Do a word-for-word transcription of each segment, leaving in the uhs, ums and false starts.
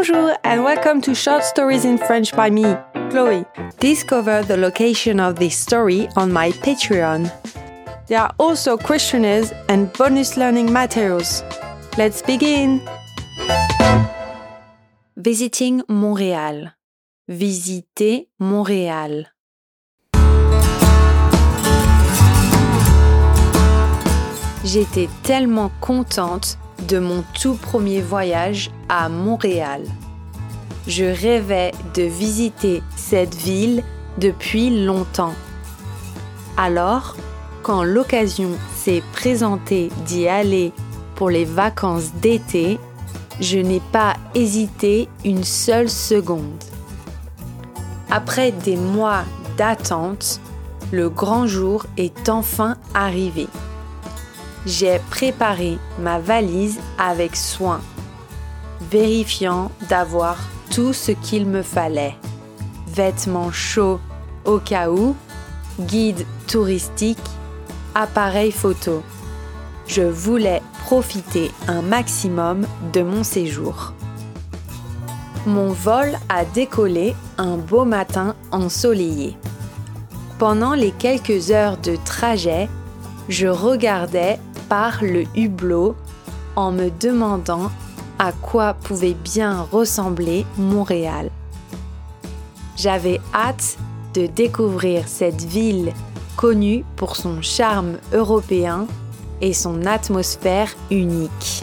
Bonjour and welcome to Short Stories in French by me, Chloe. Discover the location of this story on my Patreon. There are also questionnaires and bonus learning materials. Let's begin! Visiting Montréal. Visiter Montréal. J'étais tellement contente de mon tout premier voyage à Montréal. Je rêvais de visiter cette ville depuis longtemps. Alors, quand l'occasion s'est présentée d'y aller pour les vacances d'été, je n'ai pas hésité une seule seconde. Après des mois d'attente, le grand jour est enfin arrivé. J'ai préparé ma valise avec soin, vérifiant d'avoir tout ce qu'il me fallait. Vêtements chauds au cas où, guide touristique, appareil photo. Je voulais profiter un maximum de mon séjour. Mon vol a décollé un beau matin ensoleillé. Pendant les quelques heures de trajet, je regardais par le hublot en me demandant à quoi pouvait bien ressembler Montréal. J'avais hâte de découvrir cette ville connue pour son charme européen et son atmosphère unique.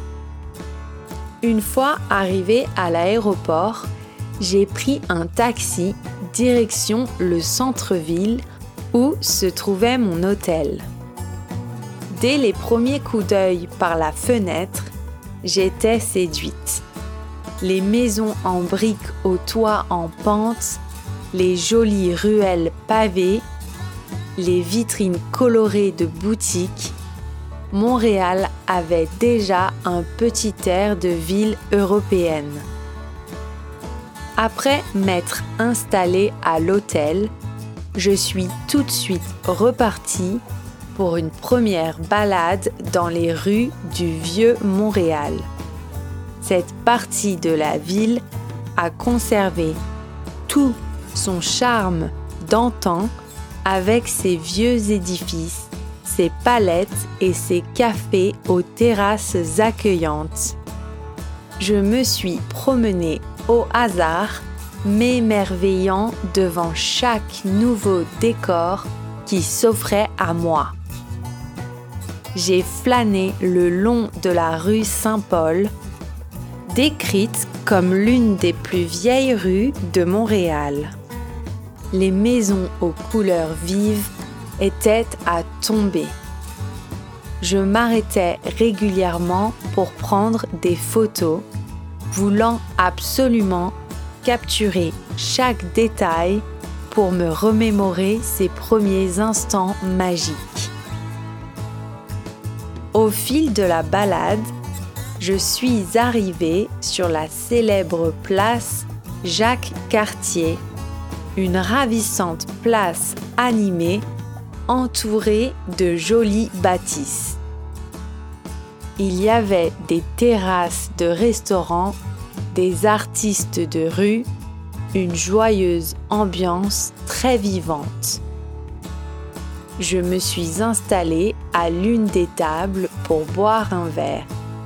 Une fois arrivé à l'aéroport, j'ai pris un taxi direction le centre-ville où se trouvait mon hôtel. Dès les premiers coups d'œil par la fenêtre, j'étais séduite. Les maisons en briques aux toits en pente, les jolies ruelles pavées, les vitrines colorées de boutiques, Montréal avait déjà un petit air de ville européenne. Après m'être installée à l'hôtel, je suis tout de suite repartie pour une première balade dans les rues du vieux Montréal. Cette partie de la ville a conservé tout son charme d'antan avec ses vieux édifices, ses palettes et ses cafés aux terrasses accueillantes. Je me suis promenée au hasard, m'émerveillant devant chaque nouveau décor qui s'offrait à moi. J'ai flâné le long de la rue Saint-Paul, décrite comme l'une des plus vieilles rues de Montréal. Les maisons aux couleurs vives étaient à tomber. Je m'arrêtais régulièrement pour prendre des photos, voulant absolument capturer chaque détail pour me remémorer ces premiers instants magiques. Au fil de la balade, je suis arrivée sur la célèbre place Jacques-Cartier, une ravissante place animée entourée de jolies bâtisses. Il y avait des terrasses de restaurants, des artistes de rue, une joyeuse ambiance très vivante. Je me suis installée à l'une des tables pour boire un verre.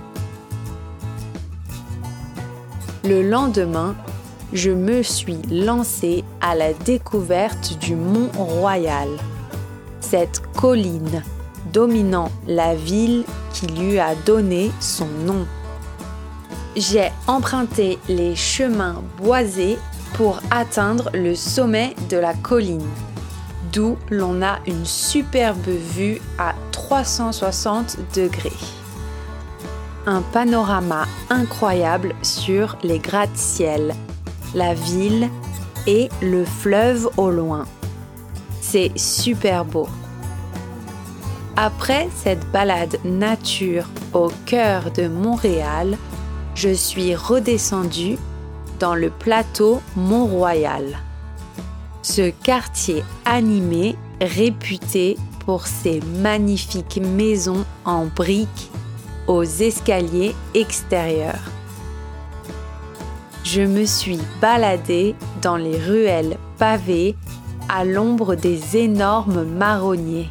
Le lendemain, je me suis lancée à la découverte du Mont Royal, cette colline dominant la ville qui lui a donné son nom. J'ai emprunté les chemins boisés pour atteindre le sommet de la colline, d'où l'on a une superbe vue à trois cent soixante degrés. Un panorama incroyable sur les gratte-ciel, la ville et le fleuve au loin. C'est super beau. Après cette balade nature au cœur de Montréal, je suis redescendue dans le plateau Mont-Royal. Ce quartier animé, réputé pour ses magnifiques maisons en briques aux escaliers extérieurs. je me suis baladée dans les ruelles pavées à l'ombre des énormes marronniers.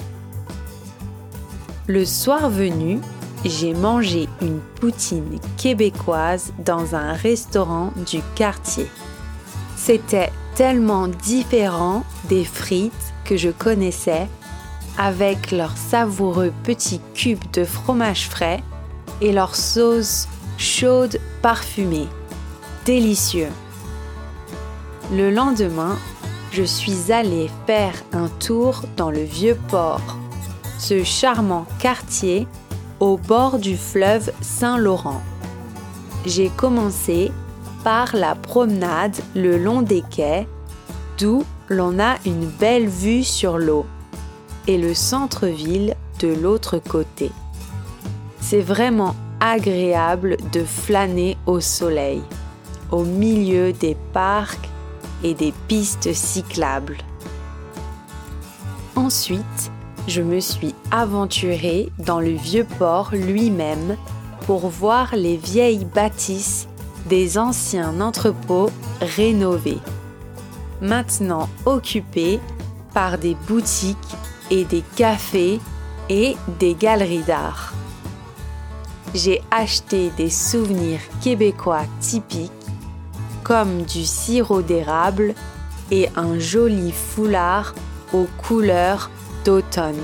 Le soir venu, j'ai mangé une poutine québécoise dans un restaurant du quartier. C'était tellement différent des frites que je connaissais, avec leurs savoureux petits cubes de fromage frais et leur sauce chaude parfumée. Délicieux. Le lendemain, je suis allée faire un tour dans le Vieux-Port, ce charmant quartier au bord du fleuve Saint-Laurent. J'ai commencé par la promenade le long des quais, d'où l'on a une belle vue sur l'eau, et le centre-ville de l'autre côté. C'est vraiment agréable de flâner au soleil, au milieu des parcs et des pistes cyclables. Ensuite, je me suis aventurée dans le Vieux-Port lui-même pour voir les vieilles bâtisses des anciens entrepôts rénovés, maintenant occupés par des boutiques et des cafés et des galeries d'art. J'ai acheté des souvenirs québécois typiques comme du sirop d'érable et un joli foulard aux couleurs d'automne.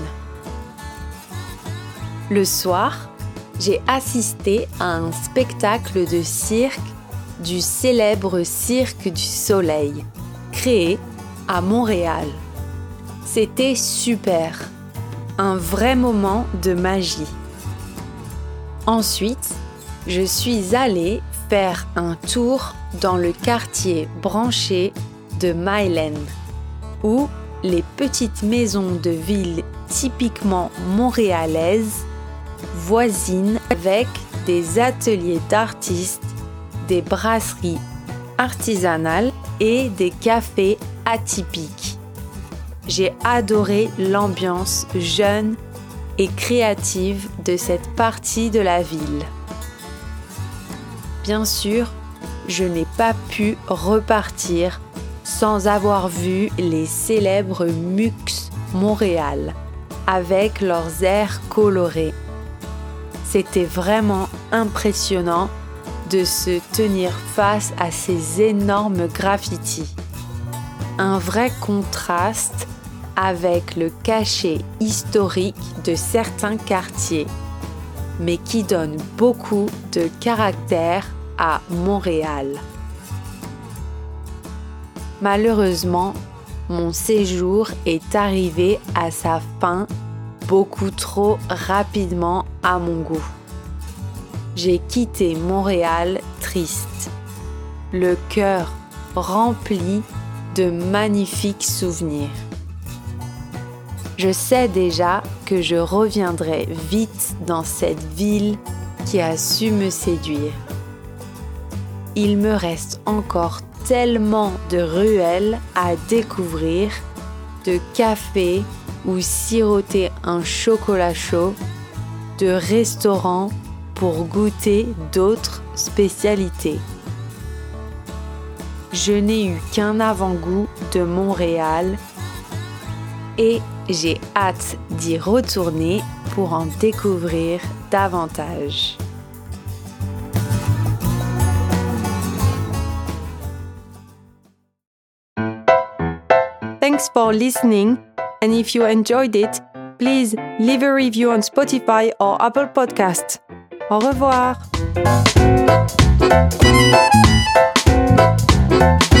Le soir, j'ai assisté à un spectacle de cirque du célèbre Cirque du Soleil, créé à Montréal. C'était super, un vrai moment de magie. Ensuite, je suis allée faire un tour dans le quartier branché de Mylène, où les petites maisons de ville typiquement montréalaises voisinent avec des ateliers d'artistes, des brasseries artisanales et des cafés atypiques. J'ai adoré l'ambiance jeune et créative de cette partie de la ville. Bien sûr, je n'ai pas pu repartir sans avoir vu les célèbres Mux Montréal avec leurs airs colorés. C'était vraiment impressionnant de se tenir face à ces énormes graffitis. Un vrai contraste avec le cachet historique de certains quartiers, mais qui donne beaucoup de caractère à Montréal. Malheureusement, mon séjour est arrivé à sa fin beaucoup trop rapidement à mon goût. J'ai quitté Montréal triste, le cœur rempli de magnifiques souvenirs. Je sais déjà que je reviendrai vite dans cette ville qui a su me séduire. Il me reste encore tellement de ruelles à découvrir, de cafés où siroter un chocolat chaud, de restaurants pour goûter d'autres spécialités. Je n'ai eu qu'un avant-goût de Montréal et j'ai hâte d'y retourner pour en découvrir davantage. Thanks for listening, and if you enjoyed it, please leave a review on Spotify or Apple Podcasts. Au revoir.